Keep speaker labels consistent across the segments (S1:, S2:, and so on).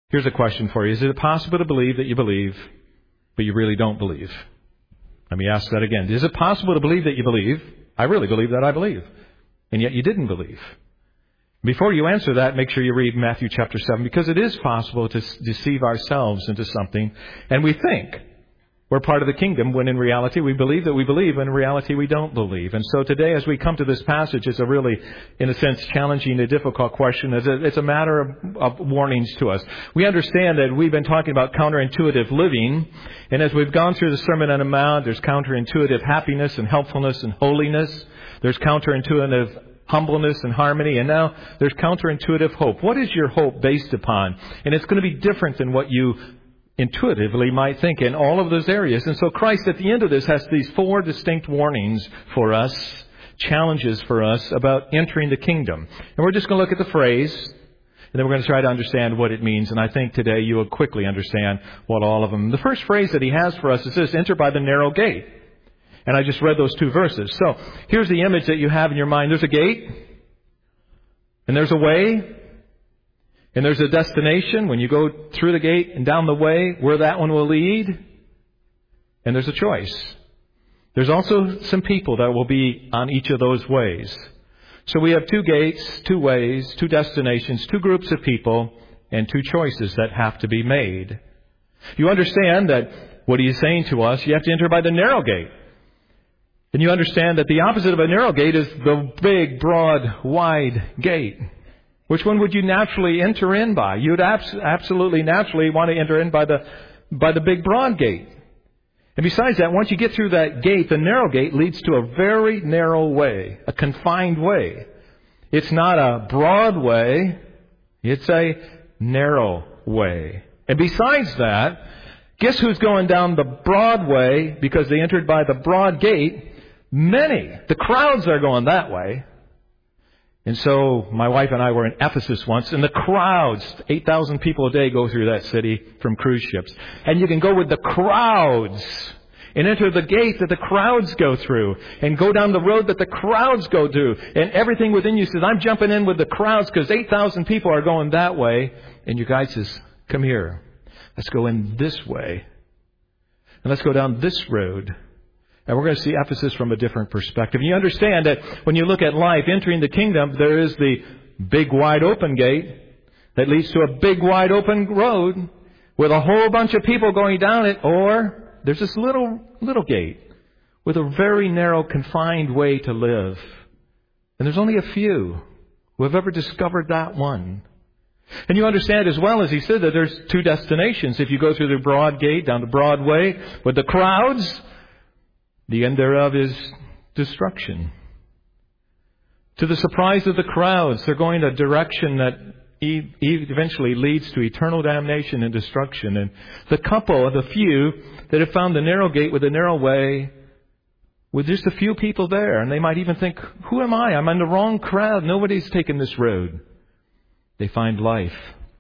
S1: Here's a question for you. Is it possible to believe that you believe, but you really don't believe? Let me ask that again. Is it possible to believe that you believe? I really believe that I believe. And yet you didn't believe. Before you answer that, make sure you read Matthew chapter 7, because it is possible to deceive ourselves into something. And we think we're part of the kingdom when in reality we believe that we believe, and in reality we don't believe. And so today as we come to this passage, it's a really, in a sense, challenging and difficult question. It's a matter of warnings to us. We understand that we've been talking about counterintuitive living. And as we've gone through the Sermon on the Mount, there's counterintuitive happiness and helpfulness and holiness. There's counterintuitive humbleness and harmony. And now there's counterintuitive hope. What is your hope based upon? And it's going to be different than what you intuitively might think in all of those areas. And so Christ at the end of this has these 4 distinct warnings for us, challenges for us about entering the kingdom. And we're just going to look at the phrase, and then we're going to try to understand what it means. And I think today you will quickly understand what all of them. The first phrase that he has for us is this: enter by the narrow gate. And I just read those 2 verses. So here's the image that you have in your mind. There's a gate, and there's a way, and there's a destination when you go through the gate and down the way where that one will lead. And there's a choice. There's also some people that will be on each of those ways. So we have 2 gates, 2 ways, 2 destinations, 2 groups of people, and 2 choices that have to be made. You understand that what he is saying to us, you have to enter by the narrow gate. And you understand that the opposite of a narrow gate is the big, broad, wide gate. Which one would you naturally enter in by? You would absolutely naturally want to enter in by the big, broad gate. And besides that, once you get through that gate, the narrow gate leads to a very narrow way, a confined way. It's not a broad way, it's a narrow way. And besides that, guess who's going down the broad way because they entered by the broad gate? Many. The crowds are going that way. And so my wife and I were in Ephesus once, and the crowds, 8,000 people a day go through that city from cruise ships. And you can go with the crowds and enter the gate that the crowds go through and go down the road that the crowds go to. And everything within you says, I'm jumping in with the crowds because 8,000 people are going that way. And your guide says, come here. Let's go in this way. And let's go down this road. And we're going to see Ephesus from a different perspective. You understand that when you look at life, entering the kingdom, there is the big wide open gate that leads to a big wide open road with a whole bunch of people going down it. Or there's this little gate with a very narrow, confined way to live. And there's only a few who have ever discovered that one. And you understand as well, as he said, that there's 2 destinations. If you go through the broad gate, down the broad way, with the crowds, the end thereof is destruction. To the surprise of the crowds, they're going a direction that eventually leads to eternal damnation and destruction. And the couple, the few that have found the narrow gate with the narrow way, with just a few people there, and they might even think, who am I? I'm in the wrong crowd. Nobody's taken this road. They find life.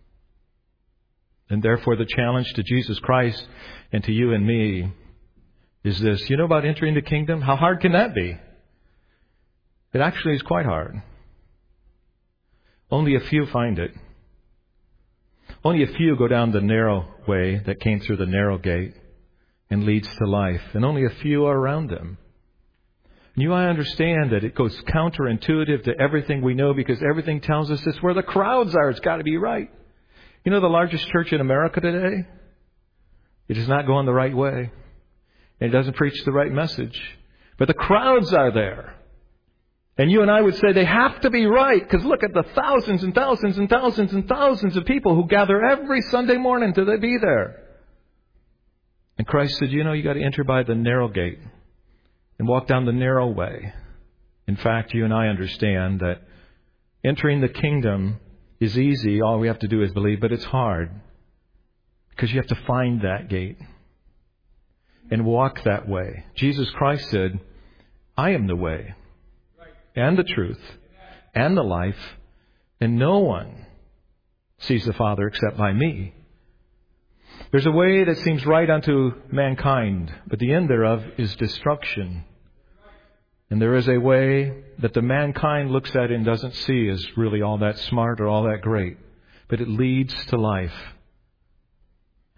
S1: And therefore the challenge to Jesus Christ and to you and me is this. You know about entering the kingdom? How hard can that be? It actually is quite hard. Only a few find it. Only a few go down the narrow way that came through the narrow gate and leads to life. And only a few are around them. And I understand that it goes counterintuitive to everything we know because everything tells us it's where the crowds are. It's got to be right. You know the largest church in America today? It is not going the right way. And it doesn't preach the right message. But the crowds are there. And you and I would say they have to be right because look at the thousands and thousands and thousands and thousands of people who gather every Sunday morning to be there. And Christ said, you got to enter by the narrow gate and walk down the narrow way. In fact, you and I understand that entering the kingdom is easy. All we have to do is believe, but it's hard because you have to find that gate and walk that way. Jesus Christ said, I am the way and the truth and the life, and no one sees the Father except by me. There's a way that seems right unto mankind, but the end thereof is destruction. And there is a way that the mankind looks at and doesn't see as really all that smart or all that great, but it leads to life.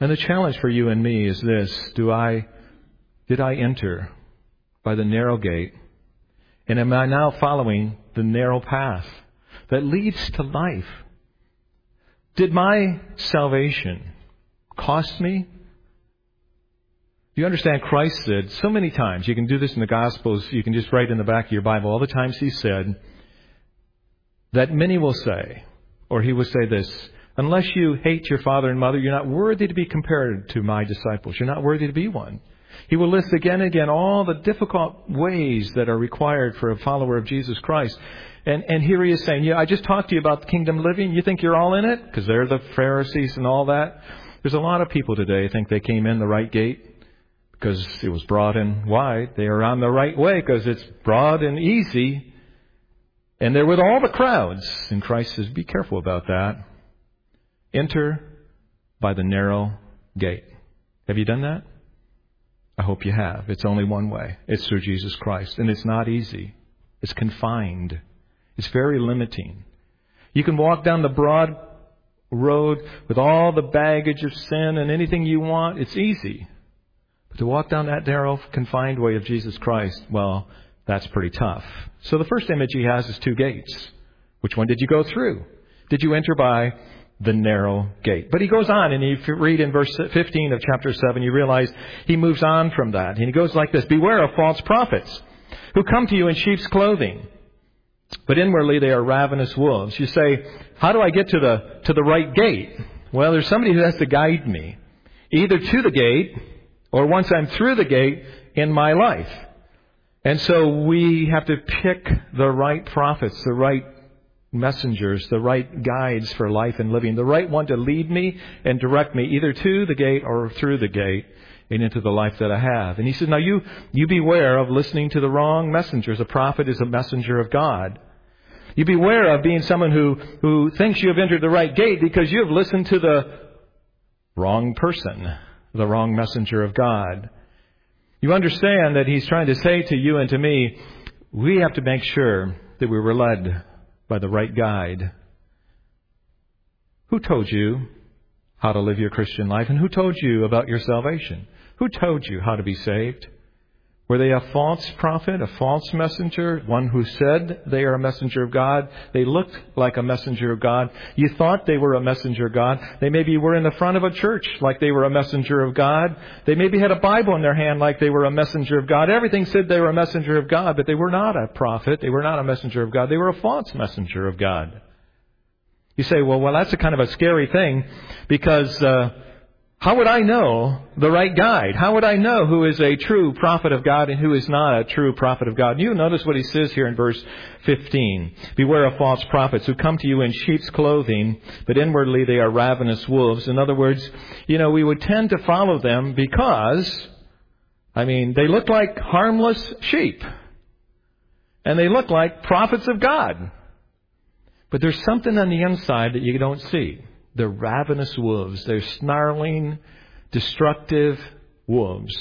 S1: And the challenge for you and me is this: did I enter by the narrow gate? And am I now following the narrow path that leads to life? Did my salvation cost me? Do you understand? Christ said so many times, you can do this in the Gospels, you can just write in the back of your Bible, all the times He said that many will say, or He will say this: unless you hate your father and mother, you're not worthy to be compared to my disciples. You're not worthy to be one. He will list again and again all the difficult ways that are required for a follower of Jesus Christ. And here He is saying, I just talked to you about kingdom living. You think you're all in it? Because they're the Pharisees and all that. There's a lot of people today who think they came in the right gate because it was broad and wide. They are on the right way because it's broad and easy. And they're with all the crowds. And Christ says, be careful about that. Enter by the narrow gate. Have you done that? I hope you have. It's only one way. It's through Jesus Christ. And it's not easy. It's confined. It's very limiting. You can walk down the broad road with all the baggage of sin and anything you want. It's easy. But to walk down that narrow, confined way of Jesus Christ, well, that's pretty tough. So the first image He has is two gates. Which one did you go through? Did you enter by the narrow gate? But He goes on, and if you read in verse 15 of chapter 7, you realize He moves on from that. And He goes like this: beware of false prophets who come to you in sheep's clothing, but inwardly they are ravenous wolves. You say, how do I get to the right gate? Well, there's somebody who has to guide me, either to the gate or once I'm through the gate in my life. And so we have to pick the right prophets, the right messengers, the right guides for life and living, the right one to lead me and direct me either to the gate or through the gate and into the life that I have. And He says, now you beware of listening to the wrong messengers. A prophet is a messenger of God. You beware of being someone who thinks you have entered the right gate because you have listened to the wrong person, the wrong messenger of God. You understand that He's trying to say to you and to me, we have to make sure that we were led by the right guide. Who told you how to live your Christian life? And who told you about your salvation? Who told you how to be saved? Were they a false prophet, a false messenger, one who said they are a messenger of God? They looked like a messenger of God. You thought they were a messenger of God. They maybe were in the front of a church like they were a messenger of God. They maybe had a Bible in their hand like they were a messenger of God. Everything said they were a messenger of God, but they were not a prophet. They were not a messenger of God. They were a false messenger of God. You say, well, that's a kind of a scary thing because how would I know the right guide? How would I know who is a true prophet of God and who is not a true prophet of God? You notice what He says here in verse 15. Beware of false prophets who come to you in sheep's clothing, but inwardly they are ravenous wolves. In other words, we would tend to follow them because, they look like harmless sheep. And they look like prophets of God. But there's something on the inside that you don't see. They're ravenous wolves. They're snarling, destructive wolves.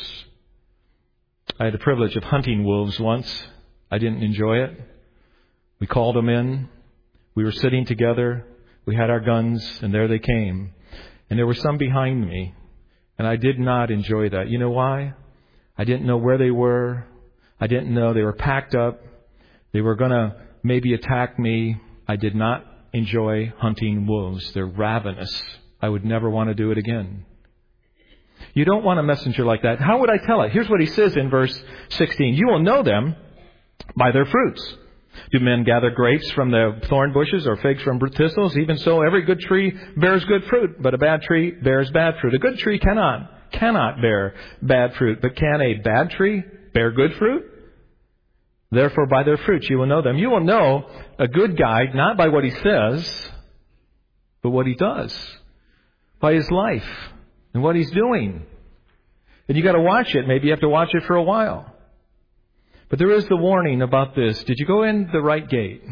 S1: I had the privilege of hunting wolves once. I didn't enjoy it. We called them in. We were sitting together. We had our guns, and there they came. And there were some behind me. And I did not enjoy that. You know why? I didn't know where they were. I didn't know they were packed up. They were going to maybe attack me. I did not enjoy hunting wolves. They're ravenous. I would never want to do it again. You don't want a messenger like that. How would I tell it? Here's what He says in verse 16. You will know them by their fruits. Do men gather grapes from the thorn bushes or figs from thistles? Even so, every good tree bears good fruit, but a bad tree bears bad fruit. A good tree cannot bear bad fruit, but can a bad tree bear good fruit? Therefore, by their fruits you will know them. You will know a good guide, not by what he says, but what he does. By his life and what he's doing. And you got to watch it. Maybe you have to watch it for a while. But there is the warning about this. Did you go in the right gate?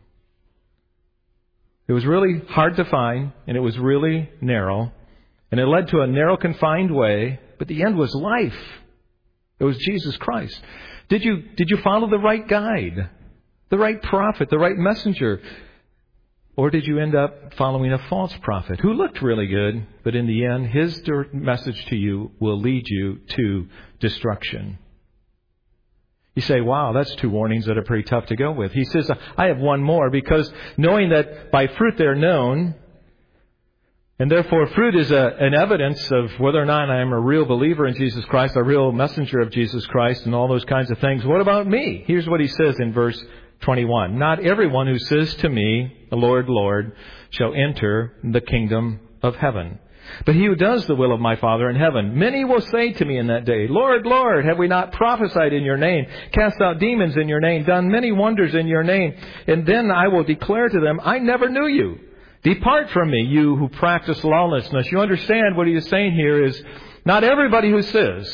S1: It was really hard to find, and it was really narrow. And it led to a narrow, confined way, but the end was life. It was Jesus Christ. Did you follow the right guide, the right prophet, the right messenger? Or did you end up following a false prophet who looked really good, but in the end, his message to you will lead you to destruction? You say, wow, that's two warnings that are pretty tough to go with. He says, I have one more, because knowing that by fruit they're known, and therefore fruit is an evidence of whether or not I am a real believer in Jesus Christ, a real messenger of Jesus Christ, and all those kinds of things. What about me? Here's what he says in verse 21. Not everyone who says to me, Lord, Lord, shall enter the kingdom of heaven, but he who does the will of my Father in heaven. Many will say to me in that day, Lord, Lord, have we not prophesied in your name, cast out demons in your name, done many wonders in your name? And then I will declare to them, I never knew you. Depart from me, you who practice lawlessness. You understand what he is saying here is not everybody who says,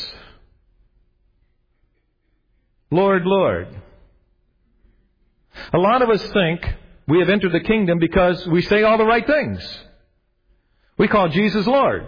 S1: Lord, Lord. A lot of us think we have entered the kingdom because we say all the right things. We call Jesus Lord.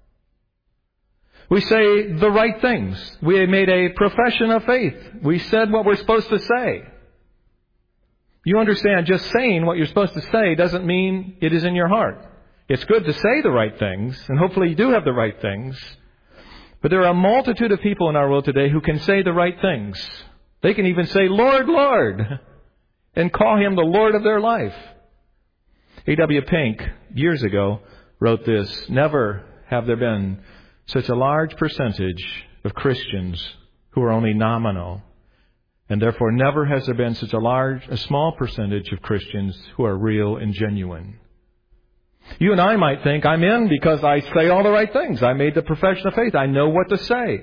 S1: We say the right things. We have made a profession of faith. We said what we're supposed to say. You understand, just saying what you're supposed to say doesn't mean it is in your heart. It's good to say the right things, and hopefully you do have the right things. But there are a multitude of people in our world today who can say the right things. They can even say, Lord, Lord, and call Him the Lord of their life. A.W. Pink, years ago, wrote this: never have there been such a large percentage of Christians who are only nominal. And therefore, never has there been such a small percentage of Christians who are real and genuine. You and I might think, I'm in because I say all the right things. I made the profession of faith. I know what to say.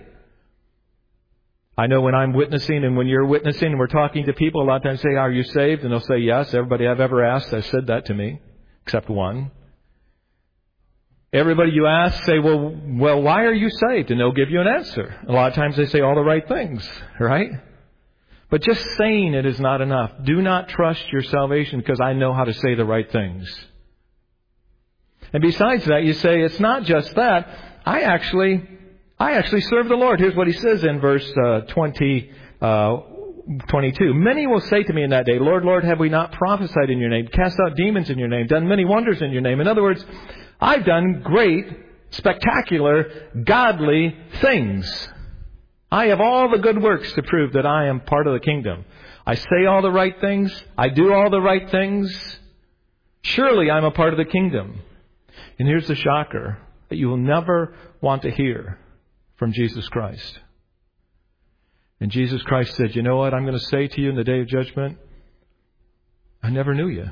S1: I know when I'm witnessing and when you're witnessing and we're talking to people, a lot of times say, are you saved? And they'll say, yes. Everybody I've ever asked has said that to me, except one. Everybody you ask say, well, why are you saved? And they'll give you an answer. A lot of times they say all the right things, right? But just saying it is not enough. Do not trust your salvation because I know how to say the right things. And besides that, you say, it's not just that. I actually serve the Lord. Here's what he says in verse 22. Many will say to me in that day, Lord, Lord, have we not prophesied in your name, cast out demons in your name, done many wonders in your name? In other words, I've done great, spectacular, godly things. I have all the good works to prove that I am part of the kingdom. I say all the right things. I do all the right things. Surely I'm a part of the kingdom. And here's the shocker that you will never want to hear from Jesus Christ. And Jesus Christ said, you know what I'm going to say to you in the day of judgment? I never knew you.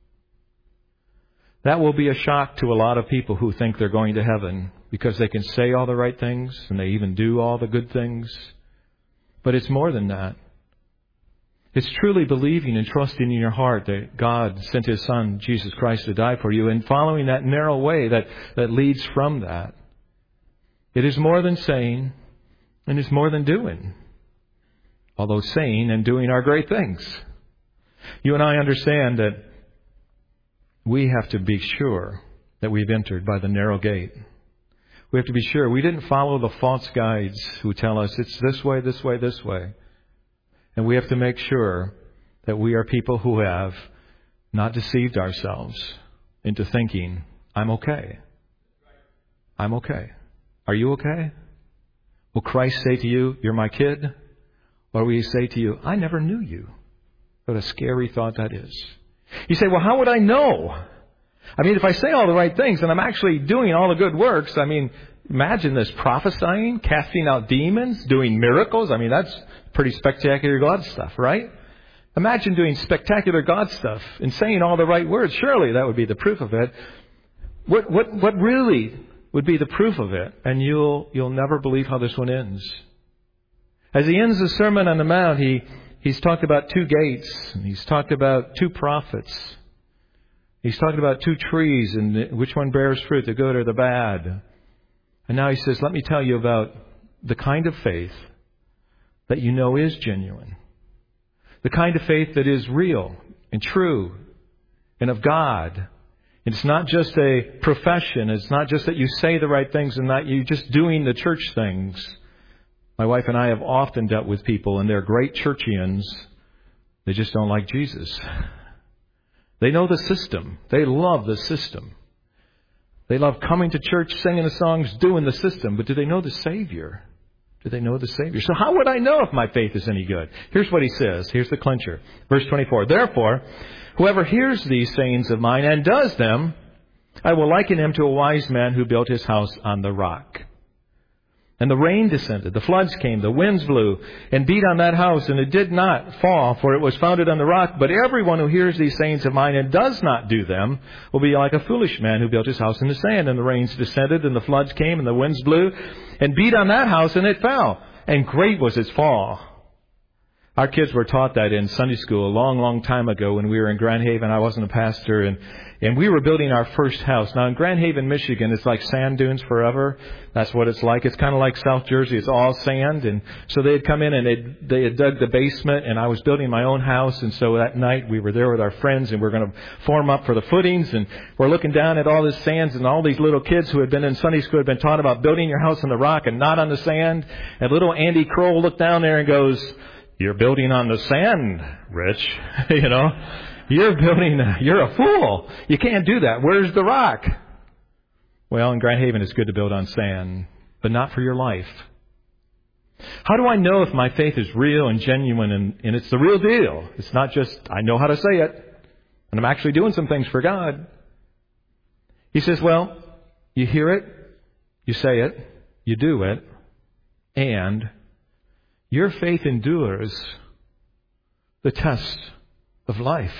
S1: That will be a shock to a lot of people who think they're going to heaven because they can say all the right things and they even do all the good things. But it's more than that. It's truly believing and trusting in your heart that God sent His Son, Jesus Christ, to die for you and following that narrow way that leads from that. It is more than saying and it's more than doing. Although saying and doing are great things. You and I understand that we have to be sure that we've entered by the narrow gate. We have to be sure we didn't follow the false guides who tell us it's this way, this way, this way. And we have to make sure that we are people who have not deceived ourselves into thinking, I'm okay. I'm okay. Are you okay? Will Christ say to you, you're my kid? Or will He say to you, I never knew you? What a scary thought that is. You say, well, how would I know? I mean, if I say all the right things and I'm actually doing all the good works, I mean, imagine this: prophesying, casting out demons, doing miracles. I mean, that's pretty spectacular God stuff, right? Imagine doing spectacular God stuff and saying all the right words. Surely that would be the proof of it. What really would be the proof of it? And you'll never believe how this one ends. As he ends the Sermon on the Mount, he's talked about two gates. And he's talked about two prophets. He's talking about two trees and which one bears fruit, the good or the bad. And now he says, let me tell you about the kind of faith that you know is genuine. The kind of faith that is real and true and of God. And it's not just a profession. It's not just that you say the right things and that you just doing the church things. My wife and I have often dealt with people and they're great churchians. They just don't like Jesus. They know the system. They love the system. They love coming to church, singing the songs, doing the system. But do they know the Savior? Do they know the Savior? So how would I know if my faith is any good? Here's what he says. Here's the clincher. Verse 24. Therefore, whoever hears these sayings of mine and does them, I will liken him to a wise man who built his house on the rock. And the rain descended, the floods came, the winds blew and beat on that house, and it did not fall, for it was founded on the rock. But everyone who hears these sayings of mine and does not do them will be like a foolish man who built his house in the sand. And the rains descended, and the floods came, and the winds blew and beat on that house, and it fell. And great was its fall. Our kids were taught that in Sunday school a long, long time ago when we were in Grand Haven. I wasn't a pastor, and we were building our first house. Now, in Grand Haven, Michigan, it's like sand dunes forever. That's what it's like. It's kind of like South Jersey. It's all sand. And so they had come in and they had dug the basement, and I was building my own house. And so that night we were there with our friends, and we're going to form up for the footings. And we're looking down at all this sands, and all these little kids who had been in Sunday school had been taught about building your house on the rock and not on the sand. And little Andy Kroll looked down there and goes, "You're building on the sand, Rich." You know, you're a fool. You can't do that. Where's the rock? Well, in Grand Haven, it's good to build on sand, but not for your life. How do I know if my faith is real and genuine and it's the real deal? It's not just, I know how to say it, and I'm actually doing some things for God. He says, well, you hear it, you say it, you do it, and your faith endures the test of life.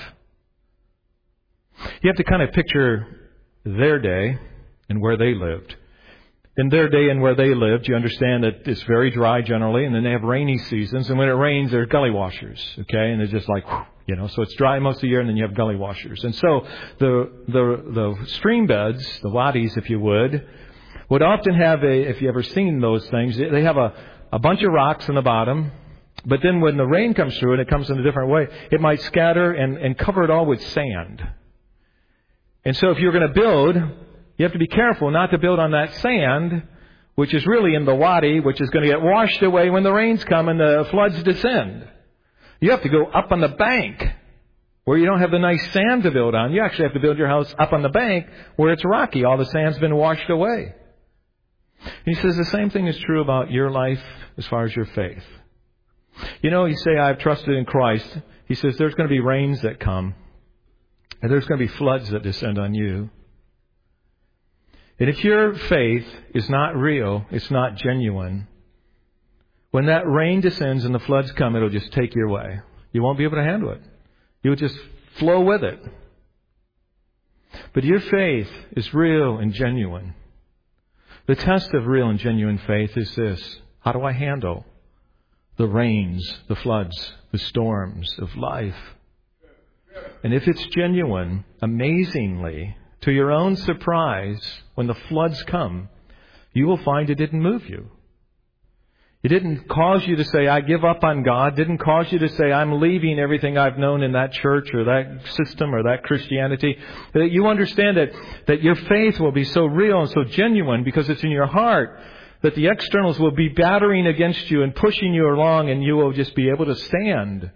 S1: You have to kind of picture their day and where they lived. In their day and where they lived, you understand that it's very dry generally, and then they have rainy seasons, and when it rains, there are gully washers, okay? And they're just like, you know, so it's dry most of the year, and then you have gully washers. And so the stream beds, the wadis, if you would often have if you ever seen those things, they have a bunch of rocks in the bottom, but then when the rain comes through and it comes in a different way, it might scatter and cover it all with sand. And so if you're going to build, you have to be careful not to build on that sand, which is really in the wadi, which is going to get washed away when the rains come and the floods descend. You have to go up on the bank where you don't have the nice sand to build on. You actually have to build your house up on the bank where it's rocky. All the sand's been washed away. He says the same thing is true about your life as far as your faith. You know, you say, I've trusted in Christ. He says there's going to be rains that come, and there's going to be floods that descend on you. And if your faith is not real, it's not genuine, when that rain descends and the floods come, it'll just take you away. You won't be able to handle it. You'll just flow with it. But your faith is real and genuine. The test of real and genuine faith is this: how do I handle the rains, the floods, the storms of life? And if it's genuine, amazingly, to your own surprise, when the floods come, you will find it didn't move you. It didn't cause you to say, I give up on God. It didn't cause you to say, I'm leaving everything I've known in that church or that system or that Christianity. That you understand that your faith will be so real and so genuine because it's in your heart, that the externals will be battering against you and pushing you along, and you will just be able to stand.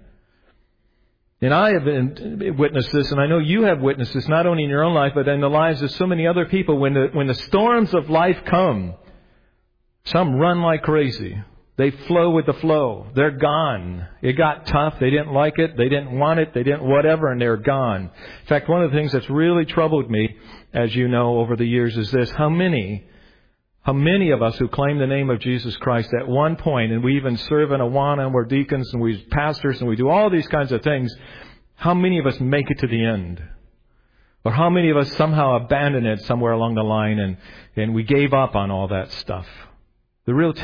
S1: And I have witnessed this, and I know you have witnessed this, not only in your own life, but in the lives of so many other people. When the storms of life come, some run like crazy. They flow with the flow. They're gone. It got tough. They didn't like it. They didn't want it. They didn't whatever, and they're gone. In fact, one of the things that's really troubled me, as you know, over the years is this: how many of us who claim the name of Jesus Christ at one point, and we even serve in Awana, and we're deacons, and we're pastors, and we do all these kinds of things, how many of us make it to the end? Or how many of us somehow abandon it somewhere along the line, and we gave up on all that stuff? The real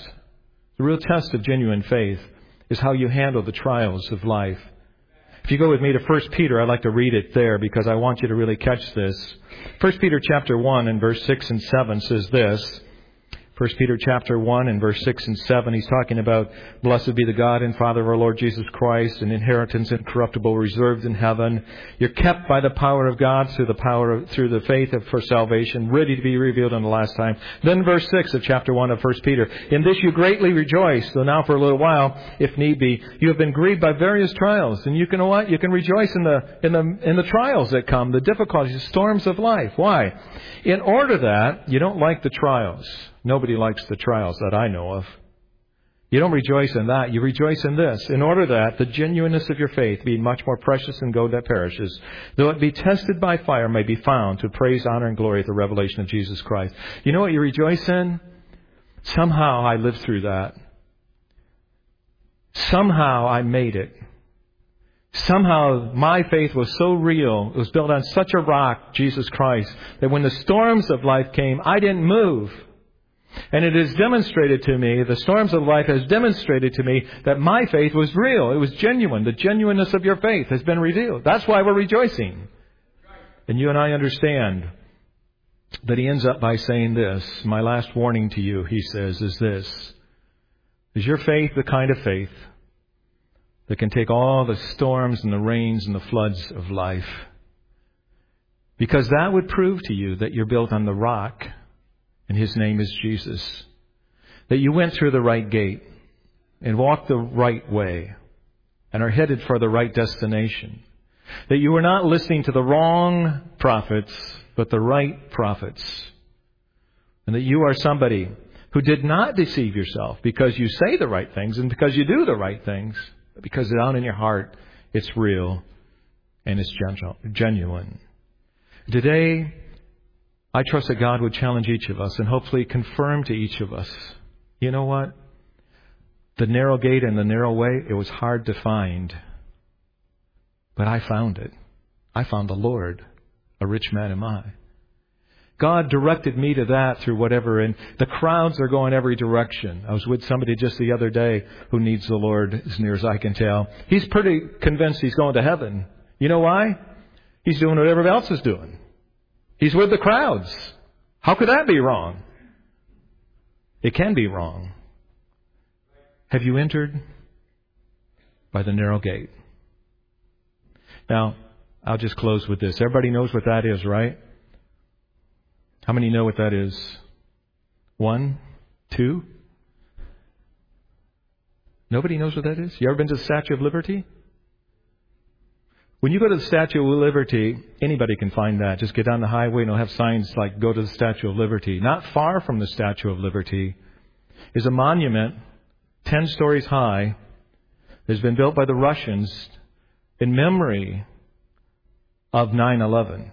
S1: test of genuine faith is how you handle the trials of life. If you go with me to 1 Peter, I'd like to read it there because I want you to really catch this. 1 Peter chapter 1 and verse 6 and 7 says this: 1 Peter chapter 1 and verse 6 and 7, he's talking about, blessed be the God and Father of our Lord Jesus Christ, an inheritance incorruptible reserved in heaven. You're kept by the power of God through the faith for salvation, ready to be revealed in the last time. Then verse 6 of chapter 1 of 1 Peter, in this you greatly rejoice, though now for a little while, if need be, you have been grieved by various trials. And you can know what? You can rejoice in the trials that come, the difficulties, the storms of life. Why? In order that you don't like the trials. Nobody likes the trials that I know of. You don't rejoice in that. You rejoice in this. In order that the genuineness of your faith, being much more precious than gold that perishes, though it be tested by fire, may be found to praise, honor, and glory at the revelation of Jesus Christ. You know what you rejoice in? Somehow I lived through that. Somehow I made it. Somehow my faith was so real, it was built on such a rock, Jesus Christ, that when the storms of life came, I didn't move. And it is demonstrated to me, the storms of life has demonstrated to me that my faith was real. It was genuine. The genuineness of your faith has been revealed. That's why we're rejoicing. And you and I understand that he ends up by saying this. My last warning to you, he says, is this. Is your faith the kind of faith that can take all the storms and the rains and the floods of life? Because that would prove to you that you're built on the rock. And his name is Jesus. That you went through the right gate and walked the right way and are headed for the right destination. That you were not listening to the wrong prophets, but the right prophets. And that you are somebody who did not deceive yourself because you say the right things and because you do the right things, but because down in your heart it's real and it's genuine. Today, I trust that God would challenge each of us and hopefully confirm to each of us, you know what? The narrow gate and the narrow way, it was hard to find. But I found it. I found the Lord. A rich man am I. God directed me to that through whatever, and the crowds are going every direction. I was with somebody just the other day who needs the Lord, as near as I can tell. He's pretty convinced he's going to heaven. You know why? He's doing what everybody else is doing. He's with the crowds. How could that be wrong? It can be wrong. Have you entered by the narrow gate? Now, I'll just close with this. Everybody knows what that is, right? How many know what that is? 1, 2? Nobody knows what that is? You ever been to the Statue of Liberty? When you go to the Statue of Liberty, anybody can find that. Just get down the highway and it'll have signs like, go to the Statue of Liberty. Not far from the Statue of Liberty is a monument 10 stories high that has been built by the Russians in memory of 9/11.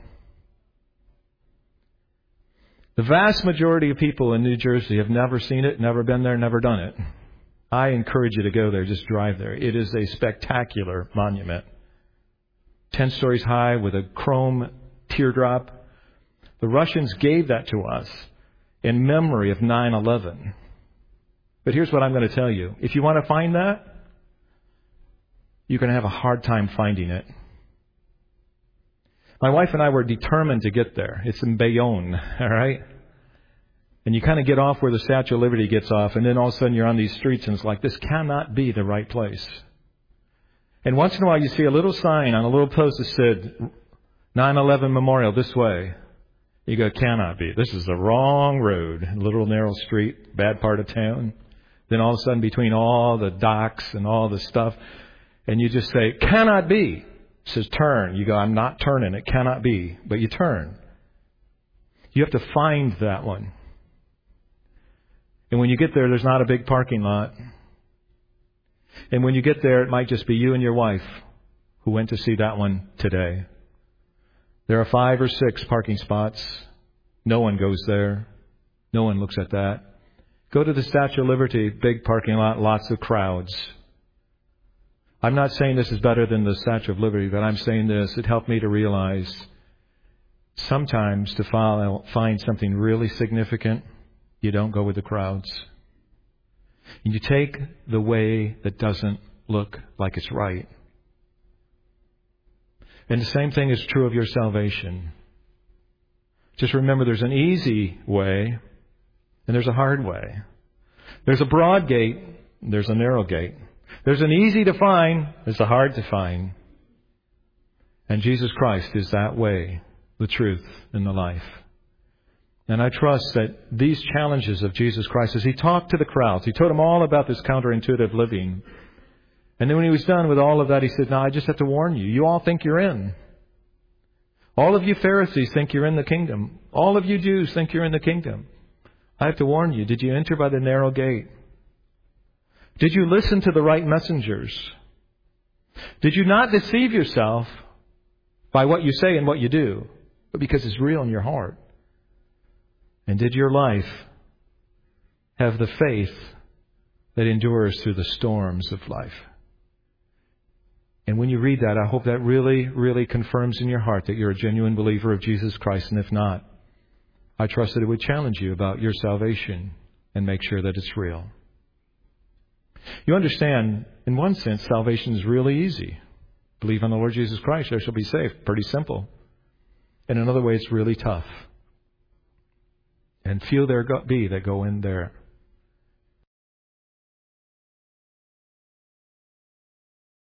S1: The vast majority of people in New Jersey have never seen it, never been there, never done it. I encourage you to go there. Just drive there. It is a spectacular monument. 10 stories high with a chrome teardrop. The Russians gave that to us in memory of 9/11. But here's what I'm going to tell you. If you want to find that, you're going to have a hard time finding it. My wife and I were determined to get there. It's in Bayonne, all right? And you kind of get off where the Statue of Liberty gets off, and then all of a sudden you're on these streets, and it's like, this cannot be the right place. And once in a while you see a little sign on a little post that said, 9/11 Memorial this way. You go, cannot be. This is the wrong road. Little narrow street, bad part of town. Then all of a sudden between all the docks and all the stuff, and you just say, cannot be. It says turn. You go, I'm not turning. It cannot be. But you turn. You have to find that one. And when you get there, there's not a big parking lot. And when you get there, it might just be you and your wife who went to see that one today. There are 5 or 6 parking spots. No one goes there. No one looks at that. Go to the Statue of Liberty, big parking lot, lots of crowds. I'm not saying this is better than the Statue of Liberty, but I'm saying this. It helped me to realize sometimes to find something really significant, you don't go with the crowds. And you take the way that doesn't look like it's right. And the same thing is true of your salvation. Just remember there's an easy way and there's a hard way. There's a broad gate, and there's a narrow gate. There's an easy to find, there's a hard to find. And Jesus Christ is that way, the truth, and the life. And I trust that these challenges of Jesus Christ, as He talked to the crowds, He told them all about this counterintuitive living. And then when He was done with all of that, He said, now I just have to warn you. You all think you're in. All of you Pharisees think you're in the kingdom. All of you Jews think you're in the kingdom. I have to warn you. Did you enter by the narrow gate? Did you listen to the right messengers? Did you not deceive yourself by what you say and what you do, but because it's real in your heart? And did your life have the faith that endures through the storms of life? And when you read that, I hope that really, really confirms in your heart that you're a genuine believer of Jesus Christ. And if not, I trust that it would challenge you about your salvation and make sure that it's real. You understand, in one sense, salvation is really easy. Believe on the Lord Jesus Christ, there shall be saved. Pretty simple. In another way, it's really tough. And few there be that go in there